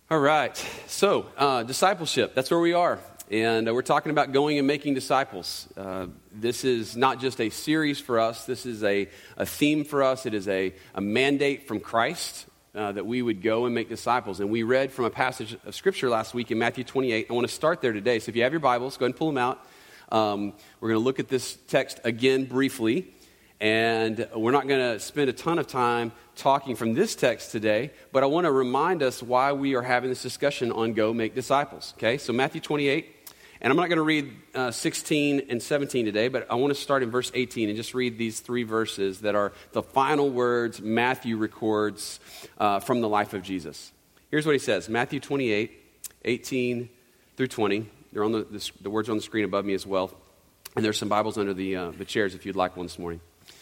All right, so discipleship, that's where we are. And we're talking about going and making disciples. This is not just a series for us. This is a theme for us. It is a mandate from Christ that we would go and make disciples. And we read from a passage of Scripture last week in Matthew 28. I want to start there today. So if you have your Bibles, go ahead and pull them out. We're going to look at this text again briefly. And we're not going to spend a ton of time talking from this text today, but I want to remind us why we are having this discussion on Go Make Disciples. Okay, so Matthew 28, and I'm not going to read 16 and 17 today, but I want to start in verse 18 and just read these three verses that are the final words Matthew records from the life of Jesus. Here's what he says, Matthew 28, 18 through 20. They're on the words on the screen above me as well, and there's some Bibles under the chairs if you'd like one this morning.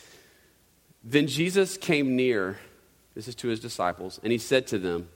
Then Jesus came near, this is to his disciples, and he said to them,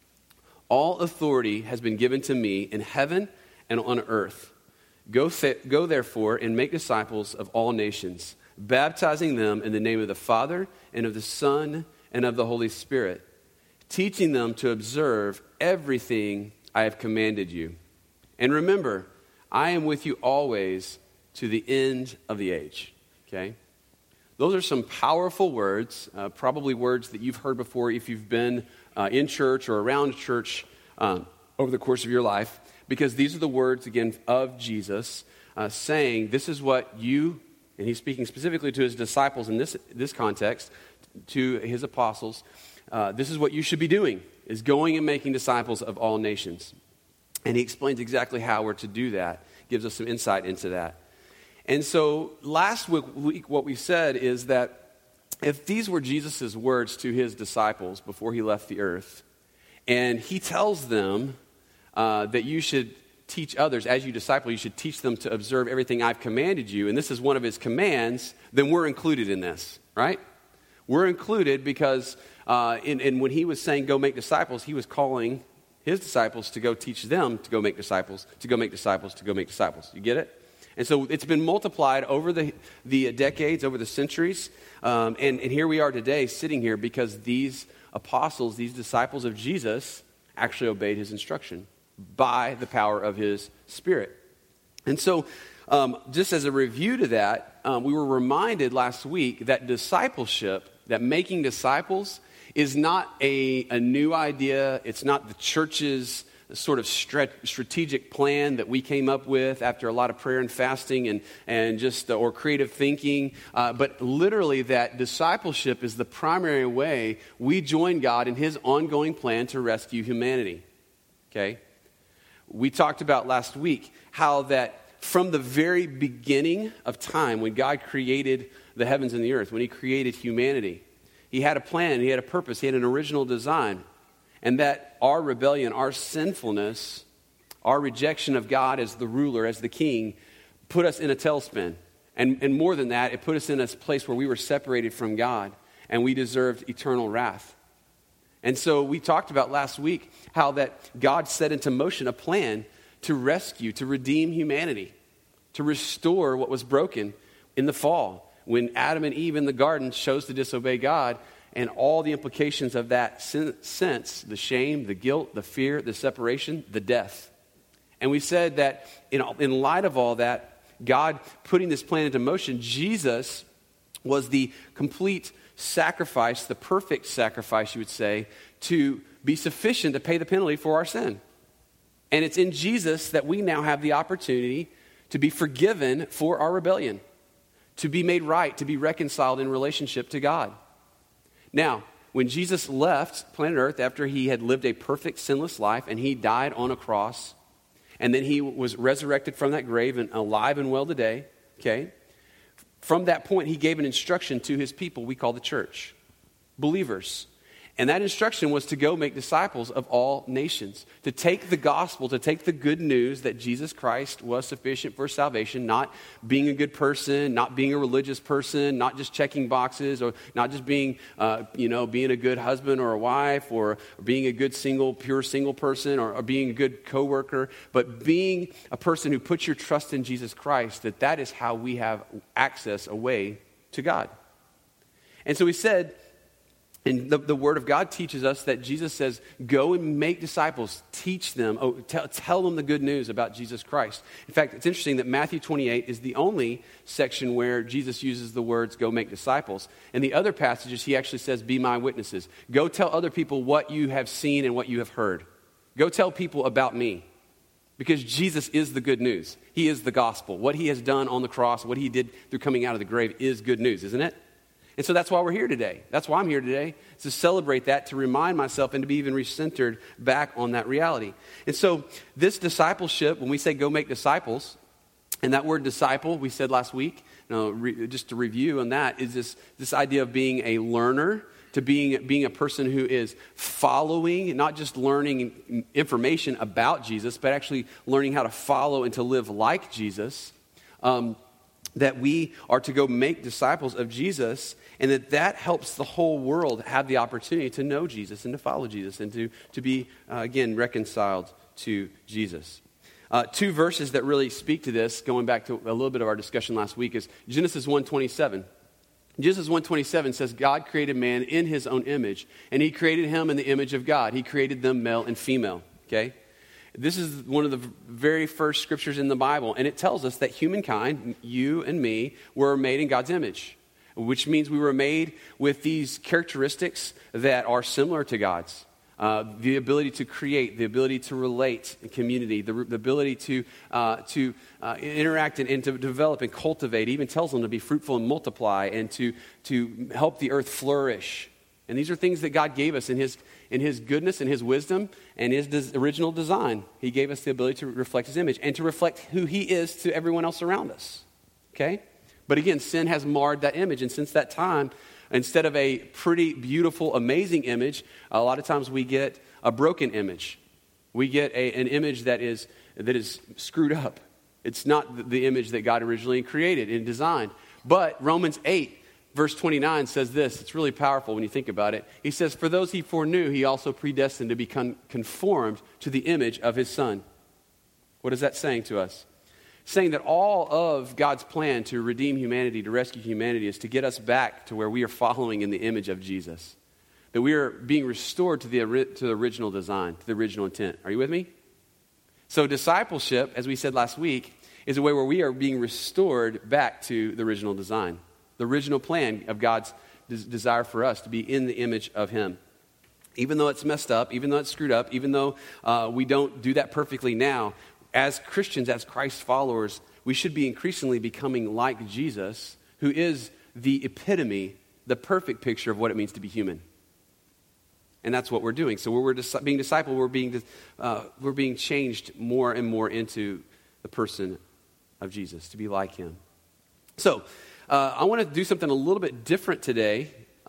"All authority has been given to me in heaven and on earth. Go therefore and make disciples of all nations, baptizing them in the name of the Father and of the Son and of the Holy Spirit, teaching them to observe everything I have commanded you. And remember, I am with you always to the end of the age." Okay? Those are some powerful words, probably words that you've heard before if you've been in church or around church over the course of your life, because these are the words, again, of Jesus saying, this is what you, and he's speaking specifically to his disciples in this context, to his apostles, this is what you should be doing, is going and making disciples of all nations. And he explains exactly how we're to do that, gives us some insight into that. And so last week what we said is that if these were Jesus' words to his disciples before he left the earth, and he tells them that you should teach others, as you disciple, you should teach them to observe everything I've commanded you, and this is one of his commands, then we're included in this, right? We're included because when he was saying go make disciples, he was calling his disciples to go teach them to go make disciples, to go make disciples, to go make disciples. You get it? And so it's been multiplied over the decades, over the centuries. And here we are today sitting here because these apostles, these disciples of Jesus, actually obeyed his instruction by the power of his Spirit. And so just as a review to that, we were reminded last week that discipleship, that making disciples, is not a new idea. It's not the church's sort of strategic plan that we came up with after a lot of prayer and fasting and just or creative thinking, but literally that discipleship is the primary way we join God in his ongoing plan to rescue humanity. Okay? We talked about last week how that from the very beginning of time, when God created the heavens and the earth, when he created humanity, he had a plan, he had a purpose, he had an original design. And that our rebellion, our sinfulness, our rejection of God as the ruler, as the king, put us in a tailspin. And more than that, it put us in a place where we were separated from God and we deserved eternal wrath. And so we talked about last week how that God set into motion a plan to rescue, to redeem humanity, to restore what was broken in the fall. When Adam and Eve in the garden chose to disobey God, and all the implications of that sense, the shame, the guilt, the fear, the separation, the death. And we said that in light of all that, God putting this plan into motion, Jesus was the complete sacrifice, the perfect sacrifice, you would say, to be sufficient to pay the penalty for our sin. And it's in Jesus that we now have the opportunity to be forgiven for our rebellion, to be made right, to be reconciled in relationship to God. Now, when Jesus left planet Earth after he had lived a perfect, sinless life, and he died on a cross, and then he was resurrected from that grave and alive and well today, okay? From that point, he gave an instruction to his people we call the church, believers. And that instruction was to go make disciples of all nations, to take the gospel, to take the good news that Jesus Christ was sufficient for salvation, not being a good person, not being a religious person, not just checking boxes, or not just being, being a good husband or a wife, or being a good pure single person, or being a good coworker, but being a person who puts your trust in Jesus Christ, that is how we have access, a way to God. And so we said And the Word of God teaches us that Jesus says, go and make disciples, teach them, tell them the good news about Jesus Christ. In fact, it's interesting that Matthew 28 is the only section where Jesus uses the words, go make disciples. In the other passages, he actually says, be my witnesses. Go tell other people what you have seen and what you have heard. Go tell people about me. Because Jesus is the good news. He is the gospel. What he has done on the cross, what he did through coming out of the grave is good news, isn't it? And so that's why we're here today. That's why I'm here today, to celebrate that, to remind myself and to be even recentered back on that reality. And so this discipleship, when we say go make disciples, and that word disciple, we said last week, just to review on that, is this idea of being a learner, to being a person who is following, not just learning information about Jesus, but actually learning how to follow and to live like Jesus. That we are to go make disciples of Jesus, and that helps the whole world have the opportunity to know Jesus and to follow Jesus and to be, again, reconciled to Jesus. Two verses that really speak to this, going back to a little bit of our discussion last week, is Genesis 1:27. Genesis 1:27 says, God created man in his own image, and he created him in the image of God. He created them male and female, okay? This is one of the very first scriptures in the Bible, and it tells us that humankind, you and me, were made in God's image, which means we were made with these characteristics that are similar to God's. The ability to create, the ability to relate in community, the ability to interact and to develop and cultivate. It even tells them to be fruitful and multiply and to help the earth flourish. And these are things that God gave us in his goodness and his wisdom and his original design. He gave us the ability to reflect his image and to reflect who he is to everyone else around us. Okay? But again, sin has marred that image. And since that time, instead of a pretty, beautiful, amazing image, a lot of times we get a broken image. We get an image that is screwed up. It's not the image that God originally created and designed. But Romans 8, verse 29 says this. It's really powerful when you think about it. He says, for those he foreknew, he also predestined to become conformed to the image of his Son. What is that saying to us? Saying that all of God's plan to redeem humanity, to rescue humanity, is to get us back to where we are following in the image of Jesus. That we are being restored to the original design, to the original intent. Are you with me? So discipleship, as we said last week, is a way where we are being restored back to the original design. The original plan of God's desire for us to be in the image of him. Even though it's messed up, even though it's screwed up, even though we don't do that perfectly now, as Christians, as Christ followers, we should be increasingly becoming like Jesus, who is the epitome, the perfect picture of what it means to be human. And that's what we're doing. So when we're being discipled, we're being changed more and more into the person of Jesus, to be like him. So I want to do something a little bit different today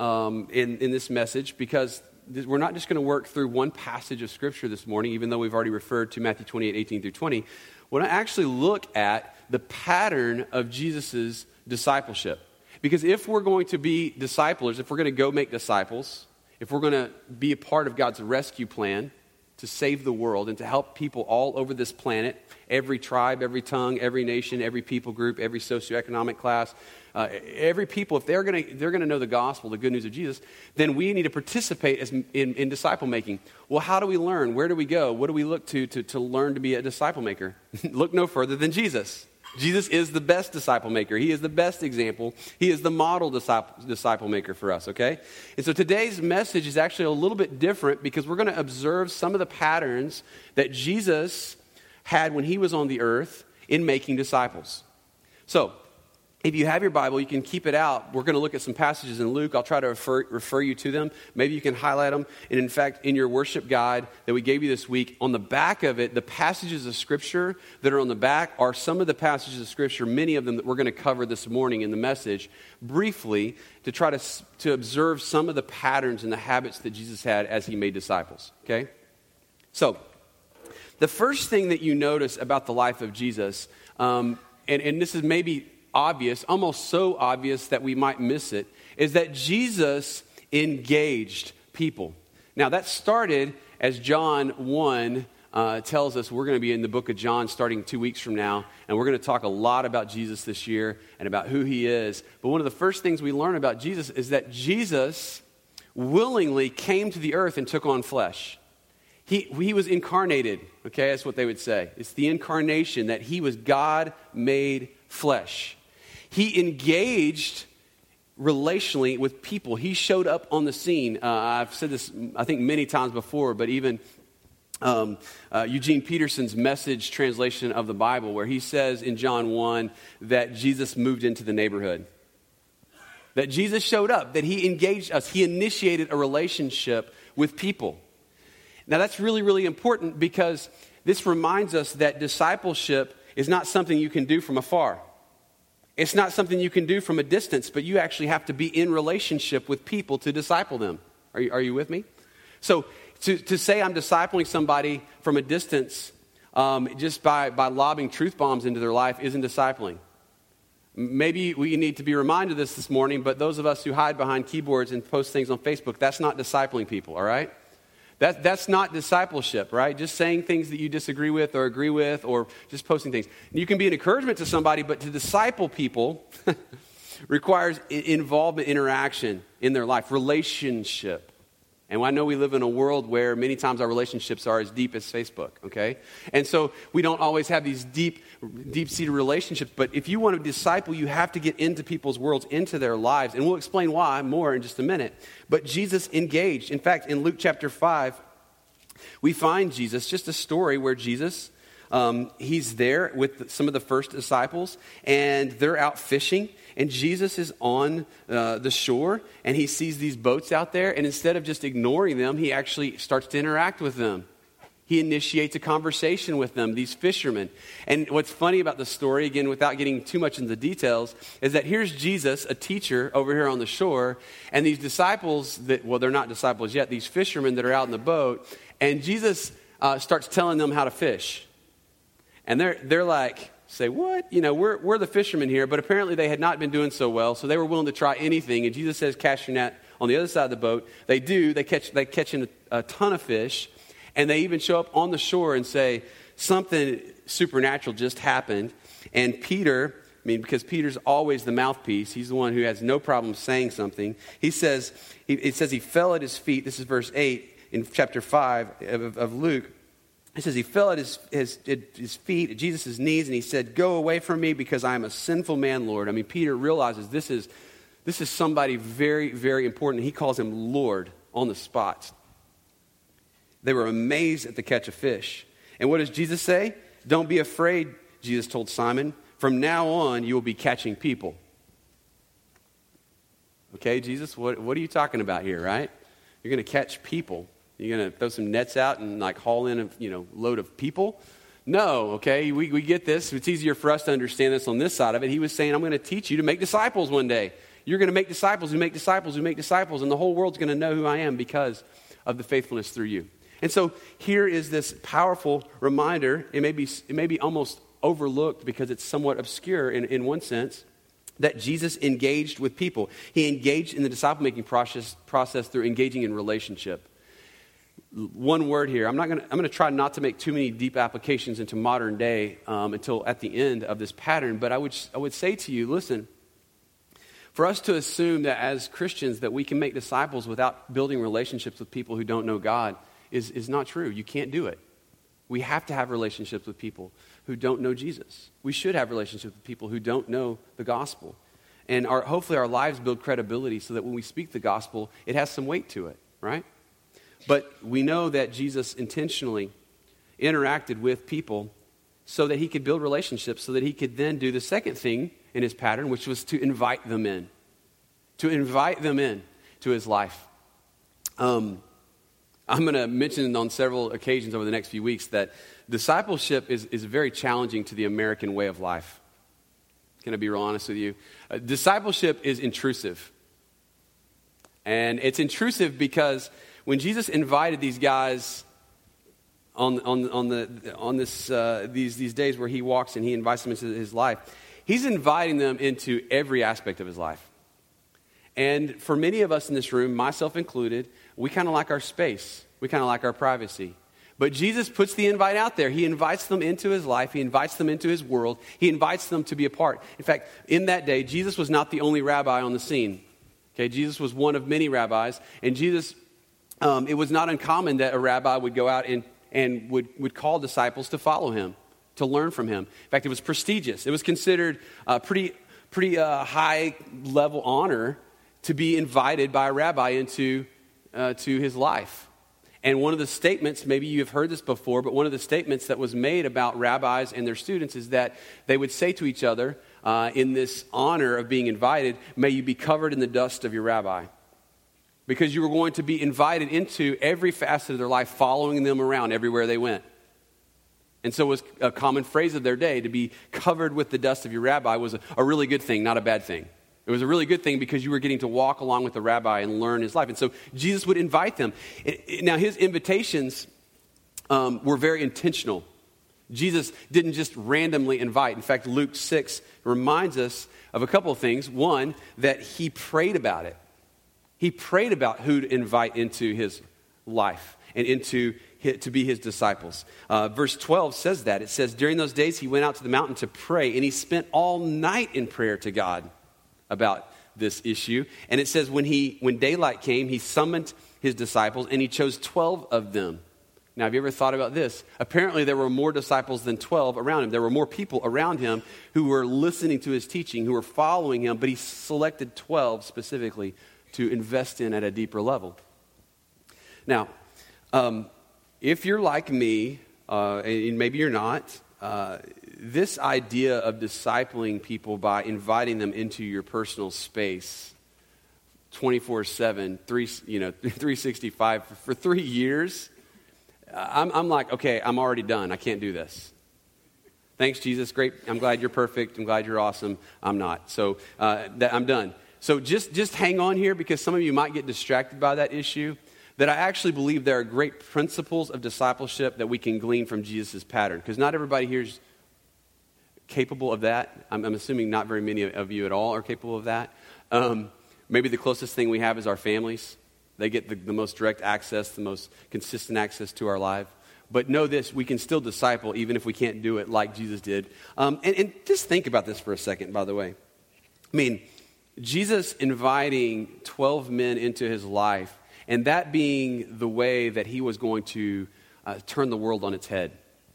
in this message, because we're not just going to work through one passage of Scripture this morning, even though we've already referred to Matthew 28, 18 through 20. We're going to actually look at the pattern of Jesus' discipleship. Because if we're going to be disciplers, if we're going to go make disciples, if we're going to be a part of God's rescue plan to save the world and to help people all over this planet, every tribe, every tongue, every nation, every people group, every socioeconomic class, every people, if they're going to know the gospel, the good news of Jesus, then we need to participate in disciple making. Well, how do we learn? Where do we go? What do we look to learn to be a disciple maker? Look no further than Jesus. Jesus is the best disciple maker. He is the best example. He is the model disciple maker for us, okay? And so today's message is actually a little bit different, because we're going to observe some of the patterns that Jesus had when he was on the earth in making disciples. So if you have your Bible, you can keep it out. We're going to look at some passages in Luke. I'll try to refer you to them. Maybe you can highlight them. And in fact, in your worship guide that we gave you this week, on the back of it, the passages of Scripture that are on the back are some of the passages of Scripture, many of them that we're going to cover this morning in the message, briefly, to try to observe some of the patterns and the habits that Jesus had as he made disciples, okay? So, the first thing that you notice about the life of Jesus, and this is maybe obvious, almost so obvious that we might miss it, is that Jesus engaged people. Now, that started, as John 1 tells us. We're going to be in the book of John starting 2 weeks from now, and we're going to talk a lot about Jesus this year and about who he is. But one of the first things we learn about Jesus is that Jesus willingly came to the earth and took on flesh. He was incarnated, okay? That's what they would say. It's the incarnation, that he was God made flesh. He engaged relationally with people. He showed up on the scene. I've said this, I think, many times before, but even Eugene Peterson's Message translation of the Bible, where he says in John 1 that Jesus moved into the neighborhood. That Jesus showed up, that he engaged us. He initiated a relationship with people. Now that's really, really important, because this reminds us that discipleship is not something you can do from afar. It's not something you can do from a distance, but you actually have to be in relationship with people to disciple them. Are you with me? So to say I'm discipling somebody from a distance just by lobbing truth bombs into their life isn't discipling. Maybe we need to be reminded of this morning, but those of us who hide behind keyboards and post things on Facebook, that's not discipling people, all right? That's not discipleship, right? Just saying things that you disagree with or agree with, or just posting things. You can be an encouragement to somebody, but to disciple people requires involvement, interaction in their life, relationship. And I know we live in a world where many times our relationships are as deep as Facebook, okay? And so we don't always have these deep-seated relationships, but if you want to disciple, you have to get into people's worlds, into their lives. And we'll explain why more in just a minute. But Jesus engaged. In fact, in Luke chapter 5, we find Jesus, just a story where Jesus, he's there with some of the first disciples, and they're out fishing. And Jesus is on the shore, and he sees these boats out there, and instead of just ignoring them, he actually starts to interact with them. He initiates a conversation with them, these fishermen. And what's funny about the story, again, without getting too much into the details, is that here's Jesus, a teacher, over here on the shore, and these disciples they're not disciples yet, these fishermen that are out in the boat, and Jesus starts telling them how to fish. And they're like, say, what? You know, we're the fishermen here, but apparently they had not been doing so well, so they were willing to try anything. And Jesus says, cast your net on the other side of the boat. They do. They catch in a ton of fish, and they even show up on the shore and say, something supernatural just happened. And Peter, because Peter's always the mouthpiece, he's the one who has no problem saying something. It says he fell at his feet. This is verse 8 in chapter 5 of Luke. It says he fell at his feet, at Jesus' knees, and he said, go away from me because I am a sinful man, Lord. I mean, Peter realizes this is somebody very, very important. He calls him Lord on the spot. They were amazed at the catch of fish. And what does Jesus say? Don't be afraid, Jesus told Simon. From now on, you will be catching people. Okay, Jesus, what are you talking about here, right? You're going to catch people. You're going to throw some nets out and like haul in a load of people? No, okay, we get this. It's easier for us to understand this on this side of it. He was saying, I'm going to teach you to make disciples one day. You're going to make disciples who make disciples who make disciples, and the whole world's going to know who I am because of the faithfulness through you. And so here is this powerful reminder. It may be almost overlooked because it's somewhat obscure in one sense, that Jesus engaged with people. He engaged in the disciple-making process through engaging in relationship. One word here. I'm going to try not to make too many deep applications into modern day until at the end of this pattern. But I would say to you, listen, for us to assume that as Christians that we can make disciples without building relationships with people who don't know God is not true. You can't do it. We have to have relationships with people who don't know Jesus. We should have relationships with people who don't know the gospel. And hopefully our lives build credibility so that when we speak the gospel, it has some weight to it, right? But we know that Jesus intentionally interacted with people so that he could build relationships, so that he could then do the second thing in his pattern, which was to invite them in. To invite them in to his life. I'm going to mention on several occasions over the next few weeks that discipleship is very challenging to the American way of life. Can I be real honest with you? Discipleship is intrusive. And it's intrusive because when Jesus invited these guys these days where he walks and he invites them into his life, he's inviting them into every aspect of his life. And for many of us in this room, myself included, we kind of like our space. We kind of like our privacy. But Jesus puts the invite out there. He invites them into his life. He invites them into his world. He invites them to be a part. In fact, in that day, Jesus was not the only rabbi on the scene. Okay, Jesus was one of many rabbis, and Jesus, it was not uncommon that a rabbi would go out and would call disciples to follow him, to learn from him. In fact, it was prestigious. It was considered a pretty high-level honor to be invited by a rabbi into to his life. And one of the statements, maybe you have heard this before, but one of the statements that was made about rabbis and their students is that they would say to each other, in this honor of being invited, may you be covered in the dust of your rabbi. Because you were going to be invited into every facet of their life, following them around everywhere they went. And so it was a common phrase of their day, to be covered with the dust of your rabbi was a really good thing, not a bad thing. It was a really good thing because you were getting to walk along with the rabbi and learn his life. And so Jesus would invite them. Now, his invitations were very intentional. Jesus didn't just randomly invite. In fact, Luke 6 reminds us of a couple of things. One, that he prayed about it. He prayed about who to invite into his life and to be his disciples. Verse 12 says that. It says, during those days he went out to the mountain to pray, and he spent all night in prayer to God about this issue. And it says when daylight came, he summoned his disciples, and he chose 12 of them. Now, have you ever thought about this? Apparently, there were more disciples than 12 around him. There were more people around him who were listening to his teaching, who were following him, but he selected 12 specifically to invest in at a deeper level. Now, if you're like me, and maybe you're not, this idea of discipling people by inviting them into your personal space 24/7, 365 for 3 years, I'm like, okay, I'm already done. I can't do this. Thanks, Jesus. Great. I'm glad you're perfect. I'm glad you're awesome. I'm not. So I'm done. So just hang on here, because some of you might get distracted by that issue. That I actually believe there are great principles of discipleship that we can glean from Jesus' pattern. Because not everybody here is capable of that. I'm assuming not very many of you at all are capable of that. Maybe the closest thing we have is our families. They get the most direct access, the most consistent access to our life. But know this, we can still disciple even if we can't do it like Jesus did. And just think about this for a second, by the way. I mean, Jesus inviting 12 men into his life, and that being the way that he was going to turn the world on its head.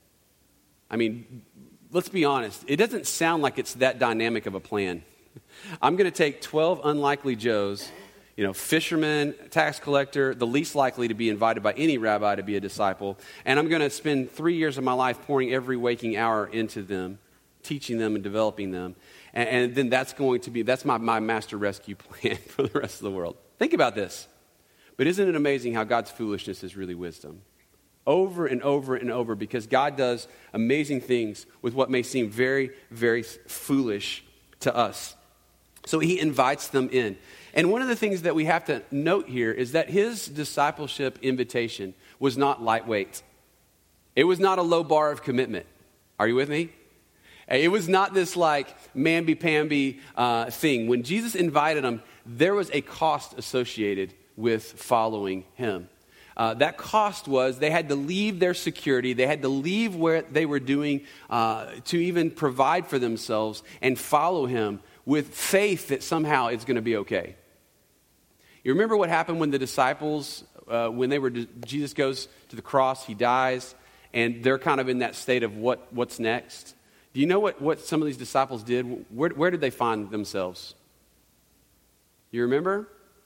I mean, let's be honest. It doesn't sound like it's that dynamic of a plan. I'm going to take 12 unlikely Joes, fisherman, tax collector, the least likely to be invited by any rabbi to be a disciple, and I'm going to spend 3 years of my life pouring every waking hour into them, teaching them and developing them, and then that's my master rescue plan for the rest of the world. Think about this. But isn't it amazing how God's foolishness is really wisdom? Over and over and over, because God does amazing things with what may seem very, very foolish to us. So he invites them in. And one of the things that we have to note here is that his discipleship invitation was not lightweight. It was not a low bar of commitment. Are you with me? It was not this like mamby-pamby thing. When Jesus invited them, there was a cost associated with following him. That cost was they had to leave their security, they had to leave where they were doing to even provide for themselves and follow him with faith that somehow it's going to be okay. You remember what happened when the disciples, Jesus goes to the cross, he dies, and they're kind of in that state of what's next? Do you know what some of these disciples did? Where did they find themselves? You remember?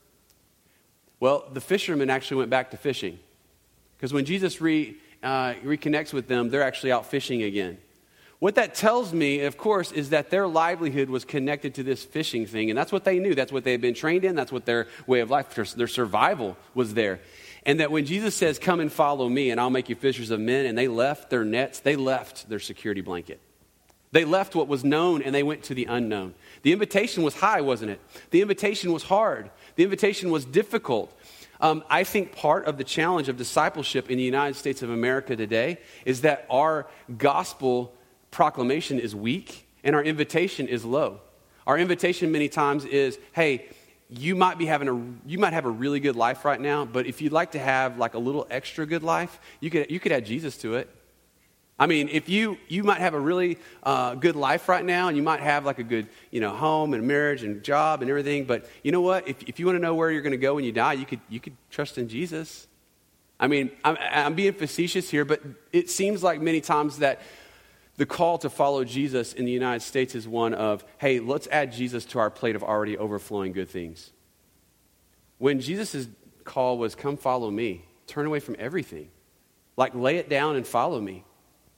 Well, the fishermen actually went back to fishing. Because when Jesus reconnects with them, they're actually out fishing again. What that tells me, of course, is that their livelihood was connected to this fishing thing. And that's what they knew. That's what they had been trained in. That's what their way of life, their survival was there. And that when Jesus says, come and follow me and I'll make you fishers of men, and they left their nets, they left their security blanket. They left what was known and they went to the unknown. The invitation was high, wasn't it? The invitation was hard. The invitation was difficult. I think part of the challenge of discipleship in the United States of America today is that our gospel proclamation is weak and our invitation is low. Our invitation many times is, hey, you might have a really good life right now, but if you'd like to have like a little extra good life, you could add Jesus to it. I mean, if you might have a really good life right now, and you might have like a good, home and marriage and job and everything. But you know what? If you want to know where you're going to go when you die, you could trust in Jesus. I mean, I'm being facetious here, but it seems like many times that the call to follow Jesus in the United States is one of, hey, let's add Jesus to our plate of already overflowing good things. When Jesus' call was, come follow me, turn away from everything. Like, lay it down and follow me.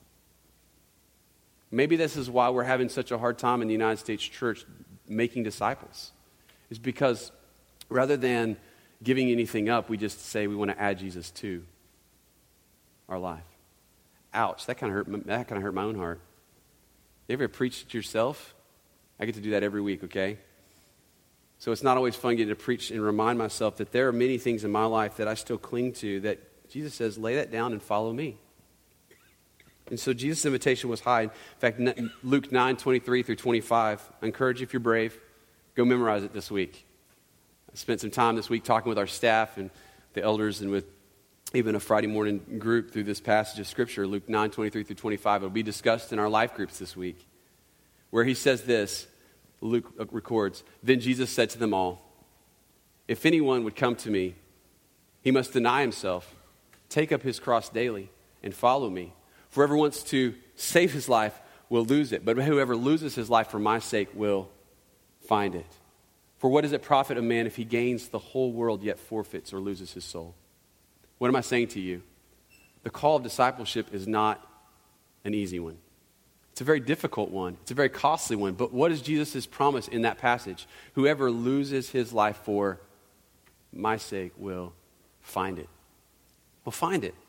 Maybe this is why we're having such a hard time in the United States church making disciples. Is because rather than giving anything up, we just say we want to add Jesus to our life. Ouch, that kind of hurt my own heart. You ever preach to yourself? I get to do that every week, okay? So it's not always fun getting to preach and remind myself that there are many things in my life that I still cling to that Jesus says, lay that down and follow me. And so Jesus' invitation was high. In fact, Luke 9:23 through 25. I encourage you, if you're brave, go memorize it this week. I spent some time this week talking with our staff and the elders and with even a Friday morning group through this passage of Scripture, Luke 9:23 through 25. It'll be discussed in our life groups this week, where he says this, Luke records, then Jesus said to them all, if anyone would come to me, he must deny himself, take up his cross daily, and follow me. For whoever wants to save his life will lose it, but whoever loses his life for my sake will find it. For what does it profit a man if he gains the whole world yet forfeits or loses his soul? What am I saying to you? The call of discipleship is not an easy one. It's a very difficult one. It's a very costly one. But what is Jesus' promise in that passage? Whoever loses his life for my sake will find it. Will find it.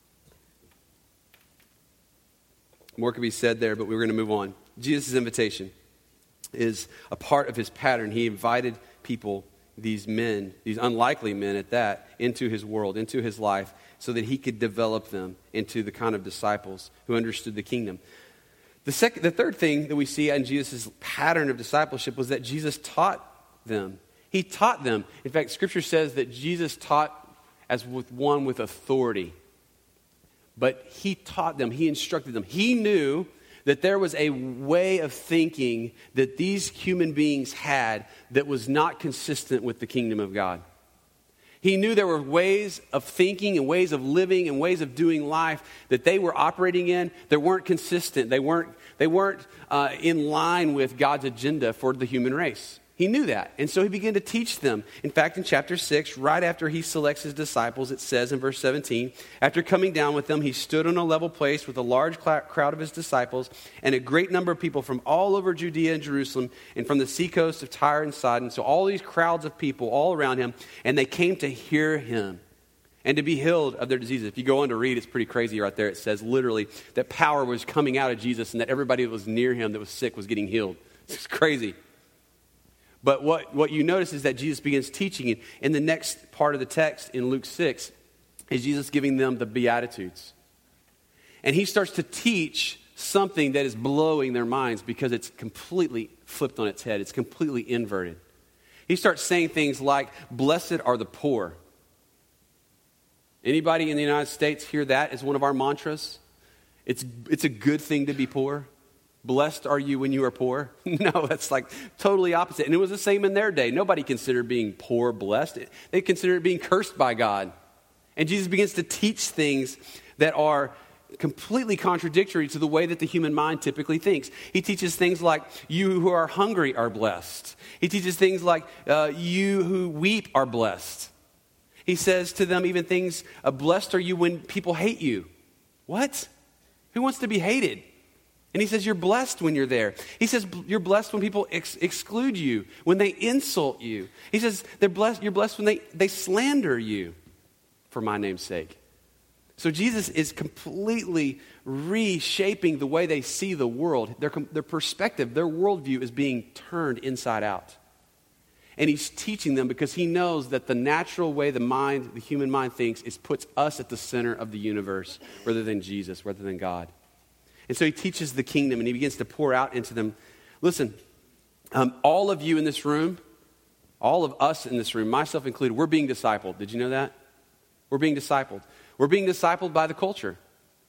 More could be said there, but we're going to move on. Jesus' invitation is a part of his pattern. He invited people, these men, these unlikely men at that, into his world, into his life, so that he could develop them into the kind of disciples who understood the kingdom. The third thing that we see in Jesus' pattern of discipleship was that Jesus taught them. He taught them. In fact, Scripture says that Jesus taught as with one with authority. But he taught them, he instructed them. He knew that there was a way of thinking that these human beings had that was not consistent with the kingdom of God. He knew there were ways of thinking and ways of living and ways of doing life that they were operating in that weren't consistent. They weren't in line with God's agenda for the human race. He knew that. And so he began to teach them. In fact, in chapter 6, right after he selects his disciples, it says in verse 17, after coming down with them, he stood on a level place with a large crowd of his disciples and a great number of people from all over Judea and Jerusalem and from the seacoast of Tyre and Sidon. So all these crowds of people all around him, and they came to hear him and to be healed of their diseases. If you go on to read, it's pretty crazy right there. It says literally that power was coming out of Jesus and that everybody that was near him that was sick was getting healed. It's crazy. But what you notice is that Jesus begins teaching it. In the next part of the text in Luke 6 is Jesus giving them the Beatitudes. And he starts to teach something that is blowing their minds because it's completely flipped on its head. It's completely inverted. He starts saying things like, blessed are the poor. Anybody in the United States hear that as one of our mantras? It's a good thing to be poor. Blessed are you when you are poor. No, that's like totally opposite. And it was the same in their day. Nobody considered being poor blessed. They considered being cursed by God. And Jesus begins to teach things that are completely contradictory to the way that the human mind typically thinks. He teaches things like, you who are hungry are blessed. He teaches things like, you who weep are blessed. He says to them even things, blessed are you when people hate you. What? Who wants to be hated? And he says, you're blessed when you're there. He says, you're blessed when people exclude you, when they insult you. He says, you're blessed when they slander you for my name's sake. So Jesus is completely reshaping the way they see the world. Their perspective, their worldview is being turned inside out. And he's teaching them because he knows that the natural way the human mind thinks puts us at the center of the universe rather than Jesus, rather than God. And so he teaches the kingdom and he begins to pour out into them. Listen, all of you in this room, all of us in this room, myself included, we're being discipled. Did you know that? We're being discipled. We're being discipled by the culture.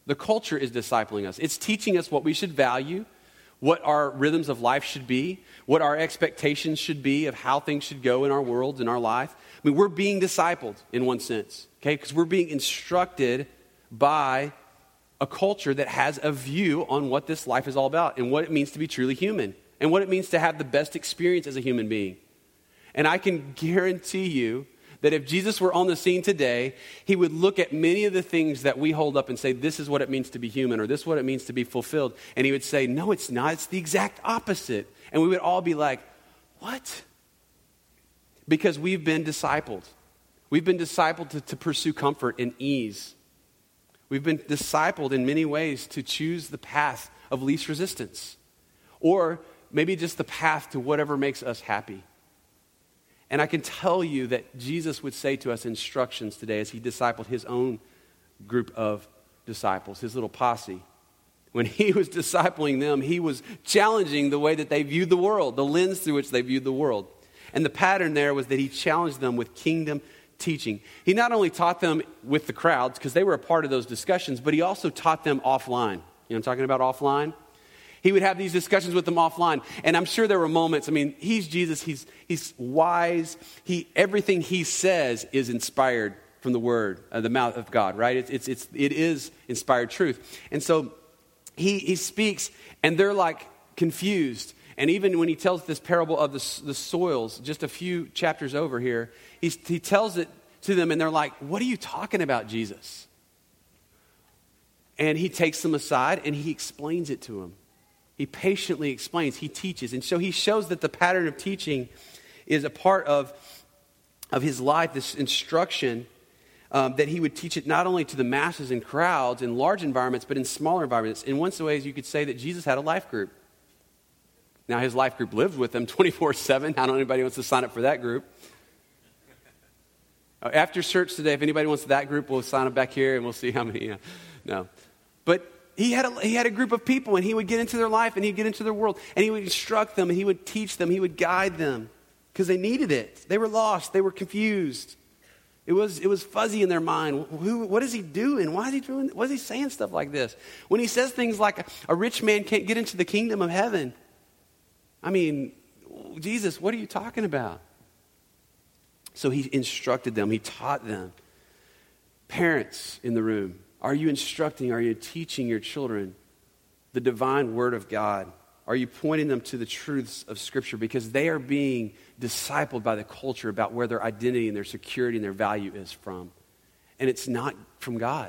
The culture is discipling us. It's teaching us what we should value, what our rhythms of life should be, what our expectations should be of how things should go in our world, in our life. I mean, we're being discipled in one sense, okay? Because we're being instructed by a culture that has a view on what this life is all about and what it means to be truly human and what it means to have the best experience as a human being. And I can guarantee you that if Jesus were on the scene today, he would look at many of the things that we hold up and say, this is what it means to be human, or this is what it means to be fulfilled. And he would say, no, it's not. It's the exact opposite. And we would all be like, what? Because we've been discipled. We've been discipled to pursue comfort and ease. We've been discipled in many ways to choose the path of least resistance, or maybe just the path to whatever makes us happy. And I can tell you that Jesus would say to us instructions today as he discipled his own group of disciples, his little posse. When he was discipling them, he was challenging the way that they viewed the world, the lens through which they viewed the world. And the pattern there was that he challenged them with kingdom teaching. He not only taught them with the crowds, because they were a part of those discussions, but he also taught them offline. You know what I'm talking about, offline? He would have these discussions with them offline. And I'm sure there were moments, I mean, he's Jesus, he's wise. Everything he says is inspired from the word, the mouth of God, right? It is inspired truth. And so he speaks, and they're like confused. And even when he tells this parable of the soils, just a few chapters over here, he tells it to them, and they're like, what are you talking about, Jesus? And he takes them aside, and he explains it to them. He patiently explains, he teaches. And so he shows that the pattern of teaching is a part of his life, this instruction, that he would teach it not only to the masses and crowds in large environments, but in smaller environments. In one way, you could say that Jesus had a life group. Now, his life group lived with him 24/7. I don't know if anybody wants to sign up for that group. After church today, if anybody wants that group, we'll sign up back here and we'll see how many. No. But he had a group of people, and he would get into their life, and he'd get into their world, and he would instruct them, and he would teach them, he would guide them, because they needed it. They were lost. They were confused. It was fuzzy in their mind. What is he doing? Why is he doing? Why is he saying stuff like this? When he says things like a rich man can't get into the kingdom of heaven, I mean, Jesus, what are you talking about? So he instructed them. He taught them. Parents in the room, are you instructing, are you teaching your children the divine word of God? Are you pointing them to the truths of Scripture? Because they are being discipled by the culture about where their identity and their security and their value is from. And it's not from God.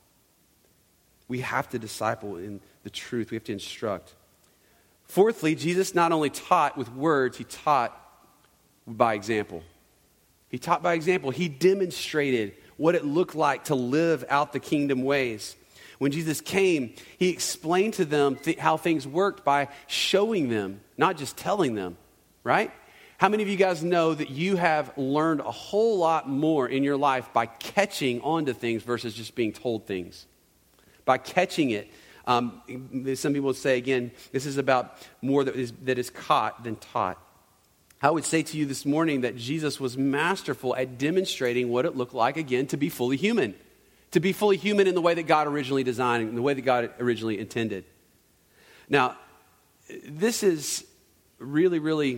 We have to disciple in the truth. We have to instruct. Fourthly, Jesus not only taught with words, he taught by example. He taught by example. He demonstrated what it looked like to live out the kingdom ways. When Jesus came, he explained to them how things worked by showing them, not just telling them, right? How many of you guys know that you have learned a whole lot more in your life by catching onto things versus just being told things? By catching it. Some people say, again, this is about more that is caught than taught. I would say to you this morning that Jesus was masterful at demonstrating what it looked like, again, to be fully human. To be fully human in the way that God originally designed, in the way that God originally intended. Now, this is really, really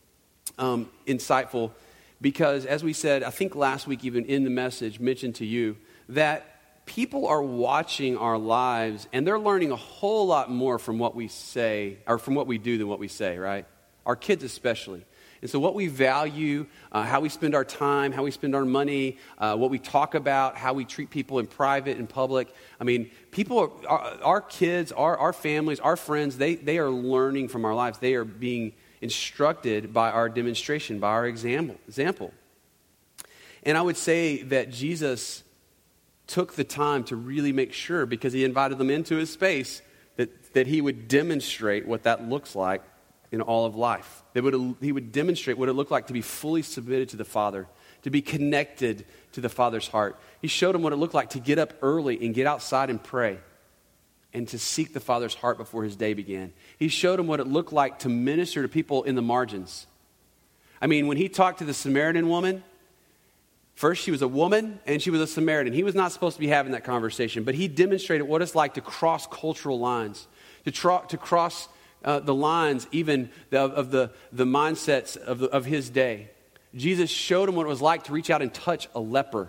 insightful because, as we said, I think last week even in the message mentioned to you that people are watching our lives and they're learning a whole lot more from what we say or from what we do than what we say, right? Our kids especially. And so what we value, how we spend our time, how we spend our money, what we talk about, how we treat people in private and public. I mean, people, our kids, our families, our friends, they are learning from our lives. They are being instructed by our demonstration, by our example. And I would say that Jesus took the time to really make sure, because he invited them into his space, that he would demonstrate what that looks like in all of life. He would demonstrate what it looked like to be fully submitted to the Father, to be connected to the Father's heart. He showed them what it looked like to get up early and get outside and pray and to seek the Father's heart before his day began. He showed them what it looked like to minister to people in the margins. I mean, when he talked to the Samaritan woman, First, she was a woman, and she was a Samaritan. He was not supposed to be having that conversation, but he demonstrated what it's like to cross cultural lines, to cross the lines even of the mindsets of his day. Jesus showed him what it was like to reach out and touch a leper.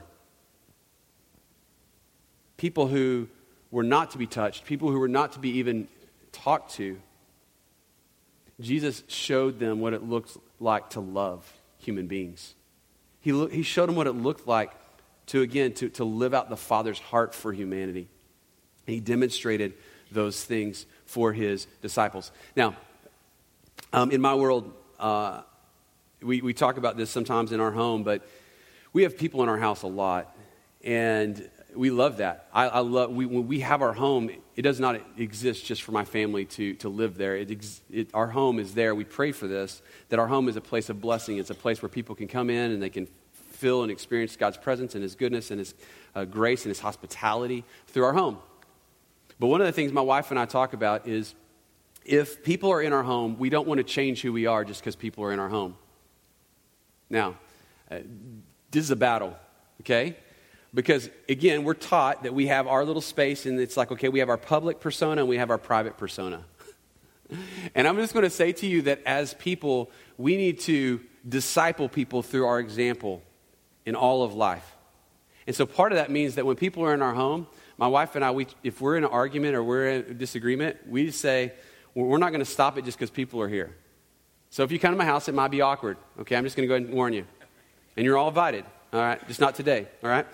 People who were not to be touched, people who were not to be even talked to. Jesus showed them what it looks like to love human beings. He showed them what it looked like to live out the Father's heart for humanity. And he demonstrated those things for his disciples. Now, in my world, we talk about this sometimes in our home, but we have people in our house a lot, and we love that. When we have our home, it does not exist just for my family to live there. Our home is there. We pray for this, that our home is a place of blessing. It's a place where people can come in and they can feel and experience God's presence and his goodness and his grace and his hospitality through our home. But one of the things my wife and I talk about is if people are in our home, we don't want to change who we are just because people are in our home. Now, this is a battle, okay? Because, again, we're taught that we have our little space, and it's like, okay, we have our public persona and we have our private persona. And I'm just going to say to you that as people, we need to disciple people through our example in all of life. And so part of that means that when people are in our home, my wife and I, if we're in an argument or we're in a disagreement, we say, we're not going to stop it just because people are here. So if you come to my house, it might be awkward. Okay, I'm just going to go ahead and warn you. And you're all invited, all right? Just not today, all right?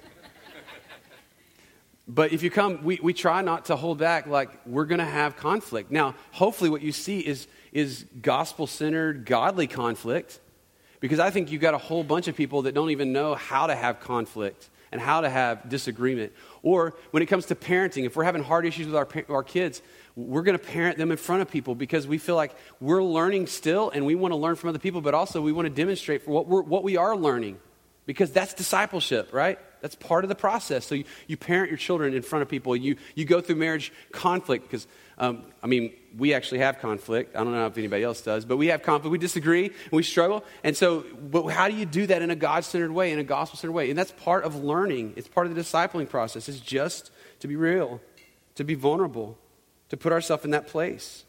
But if you come, we try not to hold back, like we're going to have conflict. Now, hopefully what you see is gospel-centered, godly conflict, because I think you've got a whole bunch of people that don't even know how to have conflict and how to have disagreement. Or when it comes to parenting, if we're having hard issues with our kids, we're going to parent them in front of people because we feel like we're learning still and we want to learn from other people, but also we want to demonstrate for what we are learning, because that's discipleship, right? That's part of the process. So you parent your children in front of people. You go through marriage conflict because, we actually have conflict. I don't know if anybody else does, but we have conflict. We disagree and we struggle. And so, but how do you do that in a God-centered way, in a gospel-centered way? And that's part of learning. It's part of the discipling process. It's just to be real, to be vulnerable, to put ourselves in that place.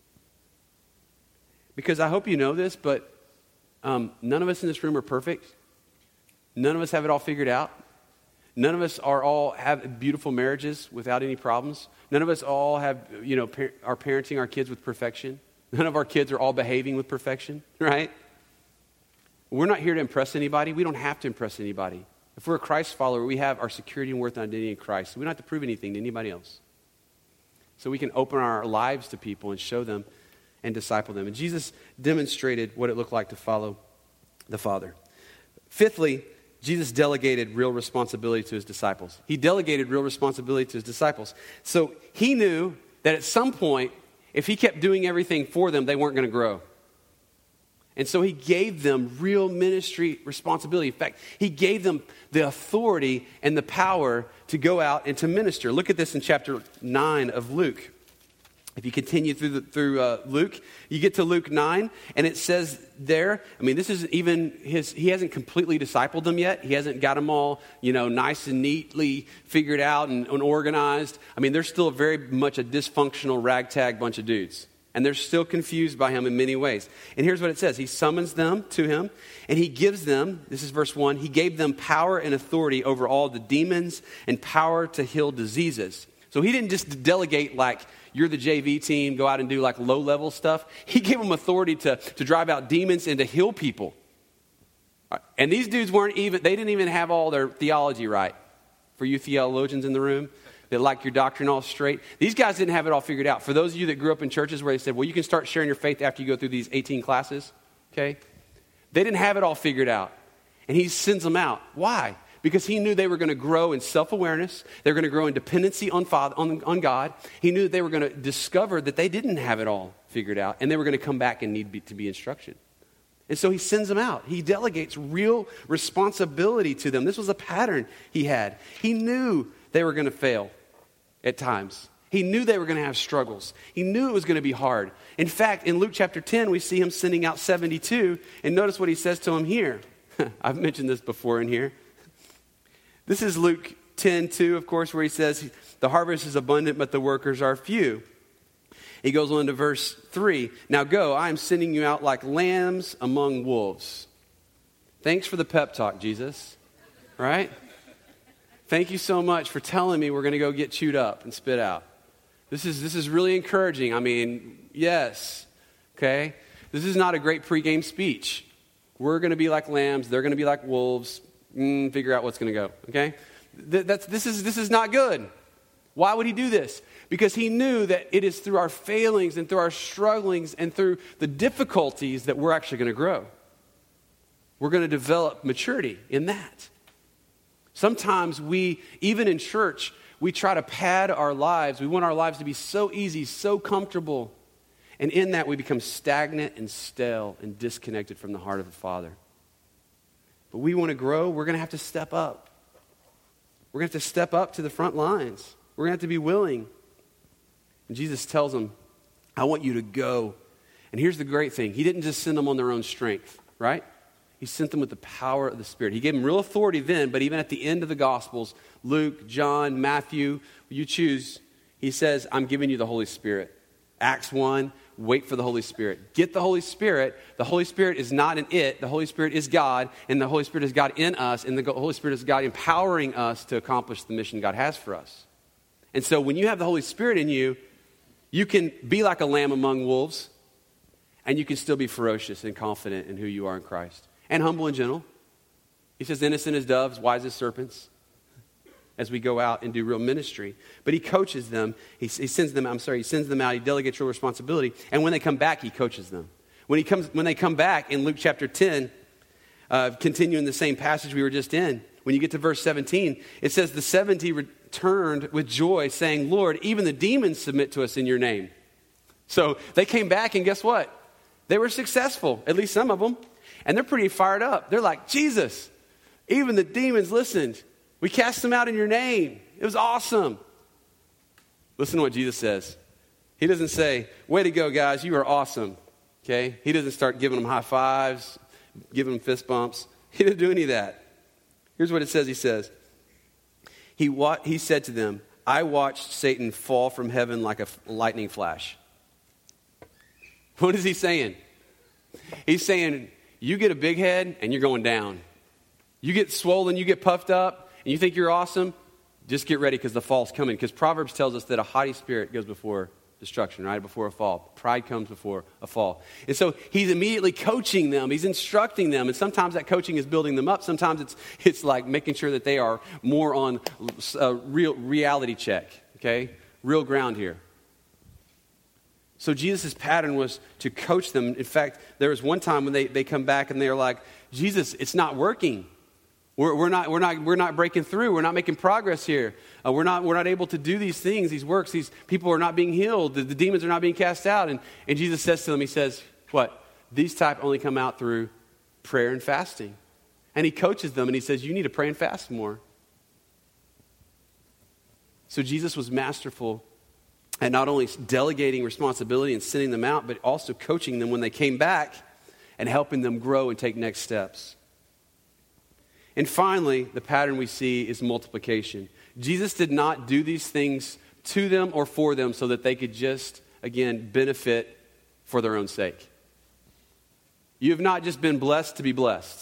Because I hope you know this, but none of us in this room are perfect. None of us have it all figured out. None of us have beautiful marriages without any problems. None of us all are parenting our kids with perfection. None of our kids are all behaving with perfection, right? We're not here to impress anybody. We don't have to impress anybody. If we're a Christ follower, we have our security and worth and identity in Christ. So we don't have to prove anything to anybody else. So we can open our lives to people and show them and disciple them. And Jesus demonstrated what it looked like to follow the Father. Fifthly, Jesus delegated real responsibility to his disciples. He delegated real responsibility to his disciples. So he knew that at some point, if he kept doing everything for them, they weren't going to grow. And so he gave them real ministry responsibility. In fact, he gave them the authority and the power to go out and to minister. Look at this in chapter 9 of Luke. If you continue through Luke, you get to Luke 9, and it says there, this isn't even he hasn't completely discipled them yet. He hasn't got them all, nice and neatly figured out and organized. They're still very much a dysfunctional ragtag bunch of dudes. And they're still confused by him in many ways. And here's what it says. He summons them to him, and he gives them, this is verse 1, he gave them power and authority over all the demons and power to heal diseases. So he didn't just delegate like, you're the JV team, go out and do like low-level stuff. He gave them authority to drive out demons and to heal people. And these dudes they didn't even have all their theology right. For you theologians in the room that like your doctrine all straight. These guys didn't have it all figured out. For those of you that grew up in churches where they said, well, you can start sharing your faith after you go through these 18 classes, okay? They didn't have it all figured out. And he sends them out. Why? Because he knew they were going to grow in self-awareness. They were going to grow in dependency on God. He knew that they were going to discover that they didn't have it all figured out, and they were going to come back and need to be instruction. And so he sends them out. He delegates real responsibility to them. This was a pattern he had. He knew they were going to fail at times. He knew they were going to have struggles. He knew it was going to be hard. In fact, in Luke chapter 10, we see him sending out 72, and notice what he says to them here. I've mentioned this before in here. This is Luke 10:2, of course, where he says, the harvest is abundant, but the workers are few. He goes on to verse 3. Now go, I am sending you out like lambs among wolves. Thanks for the pep talk, Jesus. Right? Thank you so much for telling me we're going to go get chewed up and spit out. This is really encouraging. I mean, yes. Okay? This is not a great pregame speech. We're going to be like lambs. They're going to be like wolves. Figure out what's going to go. Okay? This is not good. Why would he do this? Because he knew that it is through our failings and through our strugglings and through the difficulties that we're actually going to grow. We're going to develop maturity in that. Sometimes we, even in church, we try to pad our lives. We want our lives to be so easy, so comfortable. And in that, we become stagnant and stale and disconnected from the heart of the Father. But we want to grow. We're going to have to step up. We're going to have to step up to the front lines. We're going to have to be willing. And Jesus tells them, I want you to go. And here's the great thing. He didn't just send them on their own strength, right? He sent them with the power of the Spirit. He gave them real authority then, but even at the end of the Gospels, Luke, John, Matthew, you choose, he says, I'm giving you the Holy Spirit. Acts 1, wait for the Holy Spirit. Get the Holy Spirit. The Holy Spirit is not an it. The Holy Spirit is God, and the Holy Spirit is God in us, and the Holy Spirit is God empowering us to accomplish the mission God has for us. And so when you have the Holy Spirit in you, you can be like a lamb among wolves, and you can still be ferocious and confident in who you are in Christ. And humble and gentle. He says, innocent as doves, wise as serpents, as we go out and do real ministry. But he coaches them. He sends them out. He delegates real responsibility. And when they come back, he coaches them. When they come back in Luke chapter 10, continuing the same passage we were just in, when you get to verse 17, it says, the 70 returned with joy, saying, Lord, even the demons submit to us in your name. So they came back, and guess what? They were successful, at least some of them. And they're pretty fired up. They're like, Jesus, even the demons listened. We cast them out in your name. It was awesome. Listen to what Jesus says. He doesn't say, way to go, guys, you are awesome. Okay? He doesn't start giving them high fives, giving them fist bumps. He doesn't do any of that. Here's what it says. He says, he said to them, I watched Satan fall from heaven like a lightning flash. What is he saying? He's saying, you get a big head and you're going down. You get swollen, you get puffed up, and you think you're awesome, just get ready because the fall's coming. Because Proverbs tells us that a haughty spirit goes before destruction, right? Before a fall. Pride comes before a fall. And so he's immediately coaching them. He's instructing them. And sometimes that coaching is building them up. Sometimes it's like making sure that they are more on a real reality check, okay? Real ground here. So Jesus' pattern was to coach them. In fact, there was one time when they come back and they're like, Jesus, it's not working. We're not breaking through. We're not making progress here. We're not able to do these things, these works. These people are not being healed. The demons are not being cast out. And Jesus says to them, he says, what? These type only come out through prayer and fasting. And he coaches them and he says, you need to pray and fast more. So Jesus was masterful at not only delegating responsibility and sending them out, but also coaching them when they came back and helping them grow and take next steps. And finally, the pattern we see is multiplication. Jesus did not do these things to them or for them so that they could just, again, benefit for their own sake. You have not just been blessed to be blessed.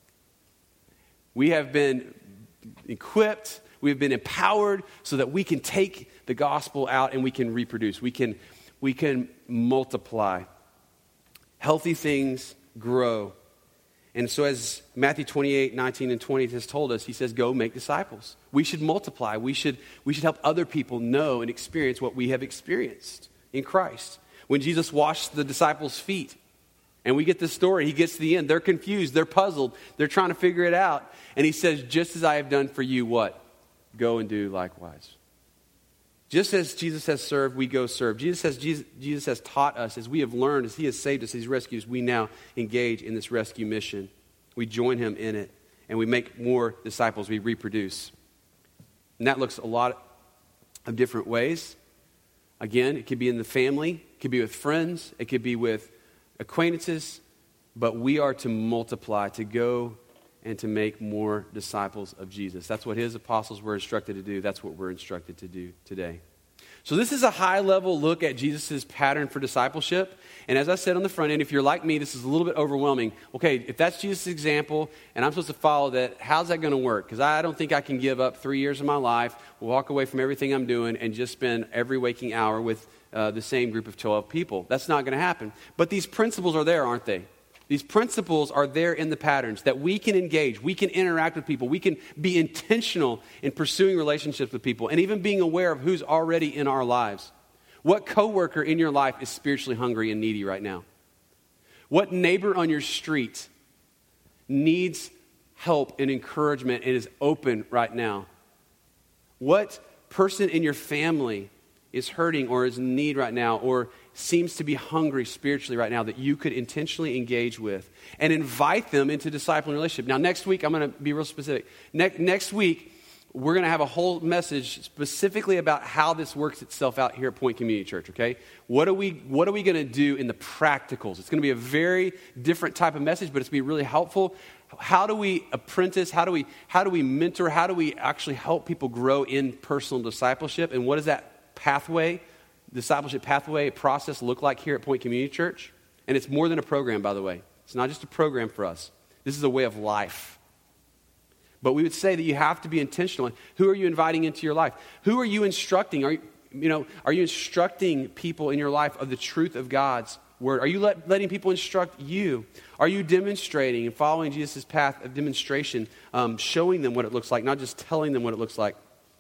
We have been equipped, we have been empowered so that we can take the gospel out and we can reproduce. We can multiply. Healthy things grow. And so as Matthew 28, 19 and 20 has told us, he says, go make disciples. We should multiply. We should help other people know and experience what we have experienced in Christ. When Jesus washed the disciples' feet, and we get this story, he gets to the end. They're confused. They're puzzled. They're trying to figure it out. And he says, just as I have done for you, what? Go and do likewise. Just as Jesus has served, we go serve. Jesus has taught us, as we have learned, as he has saved us, he's rescued us, we now engage in this rescue mission. We join him in it, and we make more disciples. We reproduce. And that looks a lot of different ways. Again, it could be in the family, it could be with friends, it could be with acquaintances, but we are to multiply, to go and to make more disciples of Jesus. That's what his apostles were instructed to do. That's what we're instructed to do today. So this is a high-level look at Jesus' pattern for discipleship. And as I said on the front end, if you're like me, this is a little bit overwhelming. Okay, if that's Jesus' example and I'm supposed to follow that, how's that going to work? Because I don't think I can give up 3 years of my life, walk away from everything I'm doing, and just spend every waking hour with the same group of 12 people. That's not going to happen. But these principles are there, aren't they? These principles are there in the patterns that we can engage, we can interact with people, we can be intentional in pursuing relationships with people, and even being aware of who's already in our lives. What coworker in your life is spiritually hungry and needy right now? What neighbor on your street needs help and encouragement and is open right now? What person in your family is hurting or is in need right now or seems to be hungry spiritually right now that you could intentionally engage with and invite them into discipling relationship? Now, next week, I'm going to be real specific. Next week, we're going to have a whole message specifically about how this works itself out here at Point Community Church, okay? What are we going to do in the practicals? It's going to be a very different type of message, but it's going to be really helpful. How do we apprentice? How do we mentor? How do we actually help people grow in personal discipleship? And what does that discipleship pathway process look like here at Point Community Church? And it's more than a program, by the way. It's not just a program for us. This is a way of life. But we would say that you have to be intentional. Who are you inviting into your life? Who are you instructing? Are you instructing people in your life of the truth of God's word? Are you letting people instruct you? Are you demonstrating and following Jesus' path of demonstration, showing them what it looks like, not just telling them what it looks like?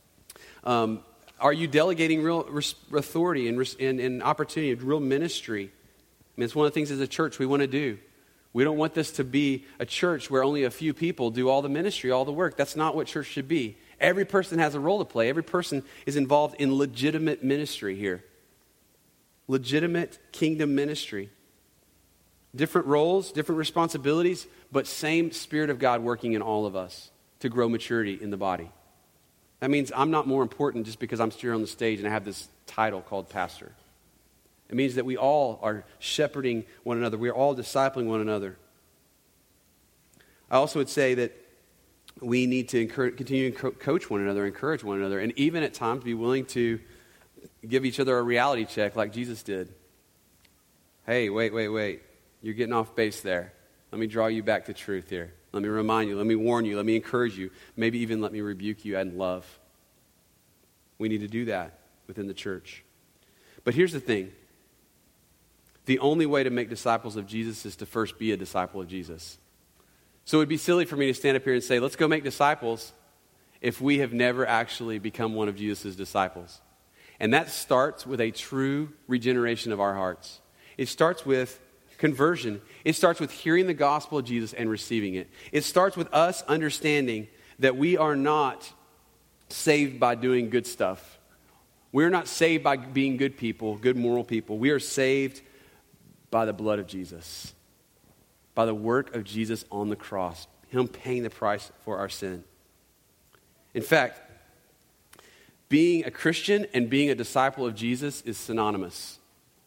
Are you delegating real authority and opportunity, real ministry? I mean, it's one of the things as a church we want to do. We don't want this to be a church where only a few people do all the ministry, all the work. That's not what church should be. Every person has a role to play. Every person is involved in legitimate ministry here. Legitimate kingdom ministry. Different roles, different responsibilities, but same Spirit of God working in all of us to grow maturity in the body. That means I'm not more important just because I'm here on the stage and I have this title called pastor. It means that we all are shepherding one another. We are all discipling one another. I also would say that we need to continue to coach one another, encourage one another, and even at times be willing to give each other a reality check like Jesus did. Hey, wait. You're getting off base there. Let me draw you back to truth here. Let me remind you. Let me warn you. Let me encourage you. Maybe even let me rebuke you in love. We need to do that within the church. But here's the thing. The only way to make disciples of Jesus is to first be a disciple of Jesus. So it would be silly for me to stand up here and say, let's go make disciples if we have never actually become one of Jesus' disciples. And that starts with a true regeneration of our hearts. It starts with conversion. It starts with hearing the gospel of Jesus and receiving it. It starts with us understanding that we are not saved by doing good stuff. We're not saved by being good people, good moral people. We are saved by the blood of Jesus, by the work of Jesus on the cross, him paying the price for our sin. In fact, being a Christian and being a disciple of Jesus is synonymous.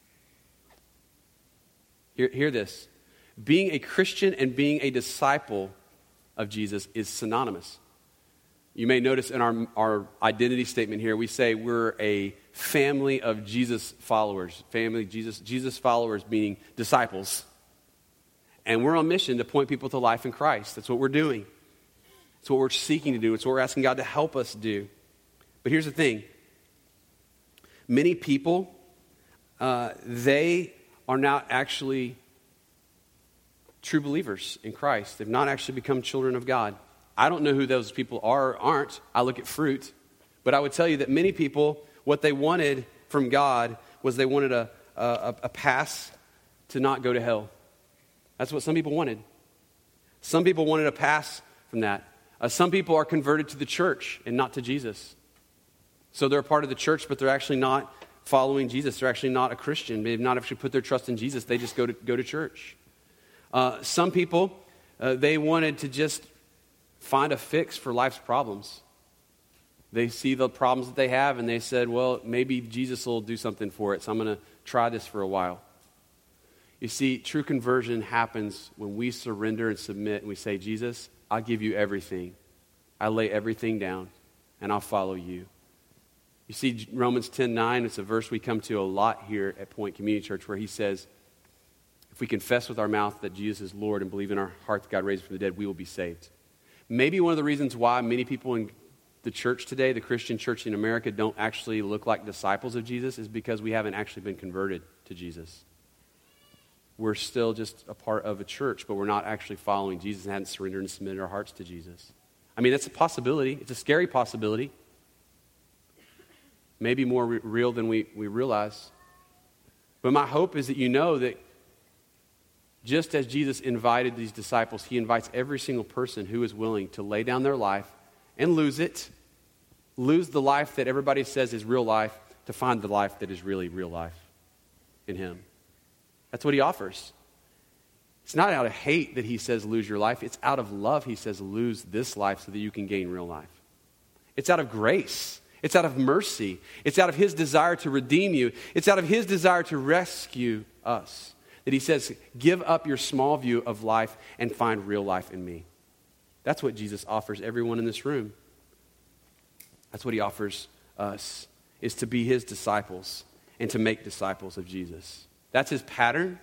Hear this. Being a Christian and being a disciple of Jesus is synonymous. You may notice in our identity statement here, we say we're a family of Jesus followers. Jesus followers meaning disciples. And we're on mission to point people to life in Christ. That's what we're doing. It's what we're seeking to do. It's what we're asking God to help us do. But here's the thing. Many people, they are not actually true believers in Christ. They've not actually become children of God. I don't know who those people are or aren't. I look at fruit. But I would tell you that many people, what they wanted from God was they wanted a pass to not go to hell. That's what some people wanted. Some people wanted a pass from that. Some people are converted to the church and not to Jesus. So they're a part of the church, but they're actually not following Jesus. They're actually not a Christian. They've not actually put their trust in Jesus. They just go to church. Some people, they wanted to just find a fix for life's problems. They see the problems that they have, and they said, well, maybe Jesus will do something for it, so I'm going to try this for a while. You see, true conversion happens when we surrender and submit, and we say, Jesus, I'll give you everything. I lay everything down, and I'll follow you. You see, Romans 10:9, it's a verse we come to a lot here at Point Community Church, where he says, if we confess with our mouth that Jesus is Lord and believe in our heart that God raised him from the dead, we will be saved. Maybe one of the reasons why many people in the church today, the Christian church in America, don't actually look like disciples of Jesus is because we haven't actually been converted to Jesus. We're still just a part of a church, but we're not actually following Jesus and hadn't surrendered and submitted our hearts to Jesus. I mean, that's a possibility. It's a scary possibility. Maybe more real than we realize. But my hope is that you know that just as Jesus invited these disciples, he invites every single person who is willing to lay down their life and lose it, lose the life that everybody says is real life, to find the life that is really real life in him. That's what he offers. It's not out of hate that he says lose your life. It's out of love he says lose this life so that you can gain real life. It's out of grace. It's out of mercy. It's out of his desire to redeem you. It's out of his desire to rescue us that he says, give up your small view of life and find real life in me. That's what Jesus offers everyone in this room. That's what he offers us, is to be his disciples and to make disciples of Jesus. That's his pattern.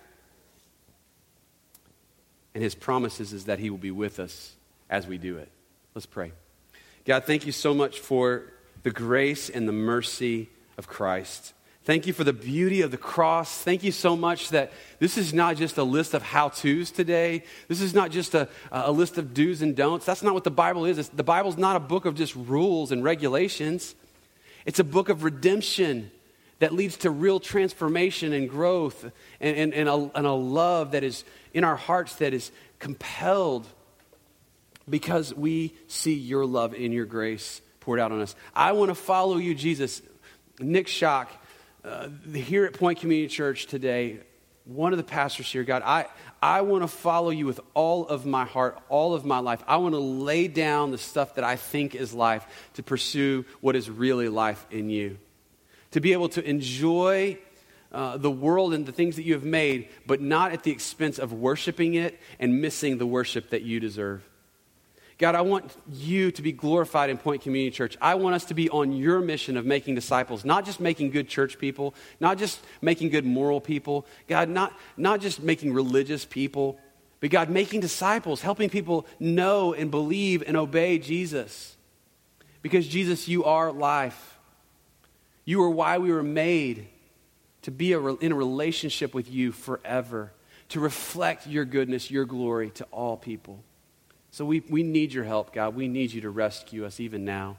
And his promises is that he will be with us as we do it. Let's pray. God, thank you so much for the grace and the mercy of Christ. Thank you for the beauty of the cross. Thank you so much that this is not just a list of how-tos today. This is not just a list of do's and don'ts. That's not what the Bible is. The Bible's not a book of just rules and regulations. It's a book of redemption that leads to real transformation and growth and a love that is in our hearts that is compelled because we see your love and your grace poured out on us. I want to follow you, Jesus. Nick Schock, here at Point Community Church today, one of the pastors here, God, I want to follow you with all of my heart, all of my life. I want to lay down the stuff that I think is life to pursue what is really life in you. To be able to enjoy the world and the things that you have made, but not at the expense of worshiping it and missing the worship that you deserve. God, I want you to be glorified in Point Community Church. I want us to be on your mission of making disciples, not just making good church people, not just making good moral people, God, not just making religious people, but God, making disciples, helping people know and believe and obey Jesus. Because Jesus, you are life. You are why we were made, to be in a relationship with you forever, to reflect your goodness, your glory to all people. So we need your help, God. We need you to rescue us even now.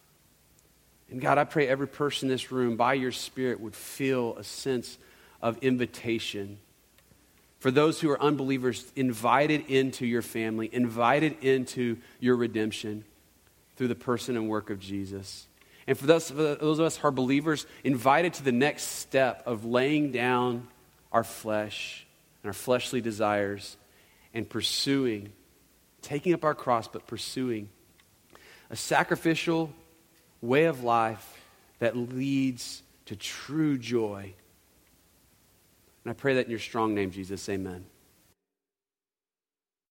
And God, I pray every person in this room, by your Spirit, would feel a sense of invitation. For those who are unbelievers, invited into your family, invited into your redemption through the person and work of Jesus. And for those of us who are believers, invited to the next step of laying down our flesh and our fleshly desires and pursuing, taking up our cross, but pursuing a sacrificial way of life that leads to true joy. And I pray that in your strong name, Jesus. Amen.